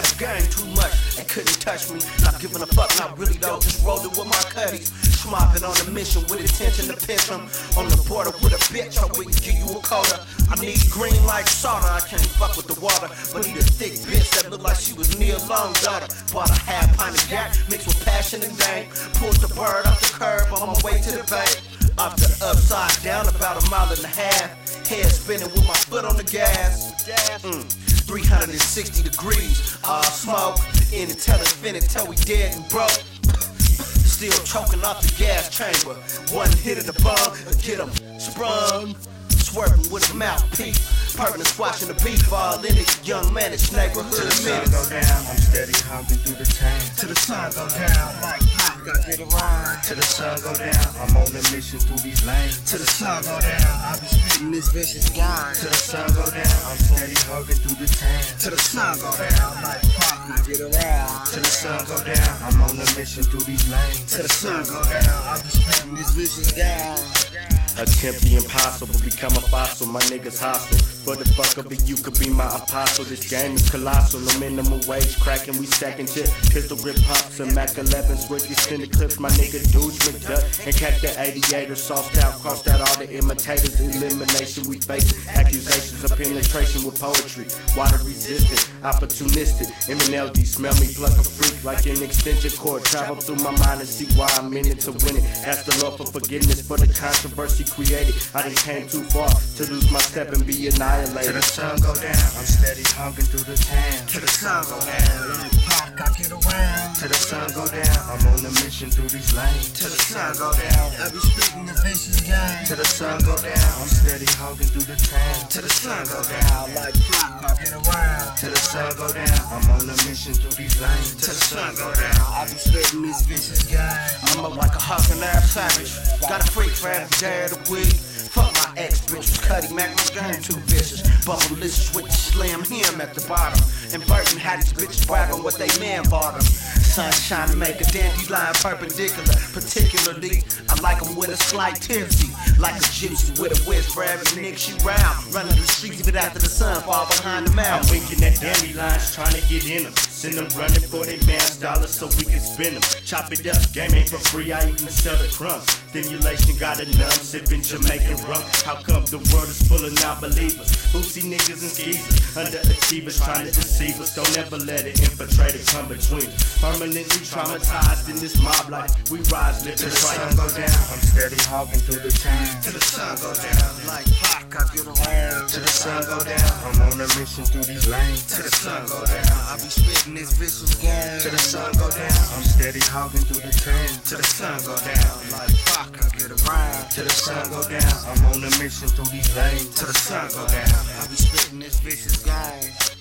the game too much, they couldn't touch me. Not giving a fuck, not really though, just rolling with my cutties. Schmopping on a mission with intention to pinch them. On the border with a bitch, I wouldn't give you a quarter. I need green like soda, I can't fuck with the water. But need a thick bitch that look like she was Neil Long's daughter. Bought a half pint of yak, mixed with passion and dang. Pulled the bird off the curb on my way to the bank. Off the upside down, about a mile and a half. Head spinning with my foot on the gas. 360 degrees, all smoke. In the infinite till we dead and broke. Still choking off the gas chamber. One hit of the bomb, get 'em sprung. Swerving with a mouthpiece, permanent squashing the beef. All in it, young managed neighborhood. Till the sun go down, I'm steady hopping through the town. Till the sun go down, like pop, gotta get around. Till the sun go down, I'm on a mission through these lanes. Till the sun go down, I be spitting this vicious game. Till the sun go down, I'm steady hugging through the town. Till the sun go down, like pop, gotta get around. Till the sun go down, I'm on a mission through these lanes. Till the sun go down, I be spitting this vicious game. Attempt the impossible, become a fossil, my niggas hostile. For the fuck of it, you could be my apostle. This game is colossal, no minimum wage cracking, we stacking chip. Pistol grip pops and Mac 11s with extended clips. My nigga Dooge McDuck and Cack the 88er. Sauced out, crossed out all the imitators. Elimination, we facing accusations of penetration with poetry. Water resistant, opportunistic. MNLD smell me, pluck a freak like an extension cord. Travel through my mind and see why I'm in it to win it. Ask the Lord for forgiveness for the controversy created. I done came too far to lose my step and be annihilated. Till the sun go down, I'm steady hugging through the town. Till the sun go down, like pop, I get around. Till the sun go down, I'm on a mission through these lanes. Till the sun go down, I be spitting the vicious game. Till the sun go down, I'm steady hugging through the town. Till the sun go down, like pop, I get around. Till the sun go down, I'm on a mission through these lanes. Till the sun go down, I be spitting this vicious game. I'm up like a hawking ass savage. Got a freak for every day of the week. Fuck my ex bitch was Cuddy Mac, my game too vicious. Bubble licious with the slam him at the bottom. And Burton had his bitches brag on what they man bought them. Sunshine to make a dandelion perpendicular. Particularly, I like them with a slight tipsy. Like a gypsy with a whiz for every nigga she round. Running the streets even after the sun fall behind the I'm mountain. winking at dandelions, trying to get in them. Send them running for their man's dollars so we can spend them. Chop it up, game ain't for free, I even sell the crumbs. Stimulation got a numb, sipping Jamaican rum. How come the world is full of non-believers? Bootsy niggas and skeezers, underachievers trying to deceive us. Don't ever let it infiltrate or come between us. Permanently traumatized in this mob life, we rise, live Till and the try. sun go down, I'm steady hogging through the town. Till the sun go down, like pop, I get around. Till the sun go down, I'm on a mission through these lanes. Till the sun go down, I be spitting this vicious game. Till the sun go down, I'm steady hogging through the town. Till the sun go down, like pop, I get around. Till the sun go down, I'm on a mission through these lanes. Till the sun go down, I be spitting this vicious game.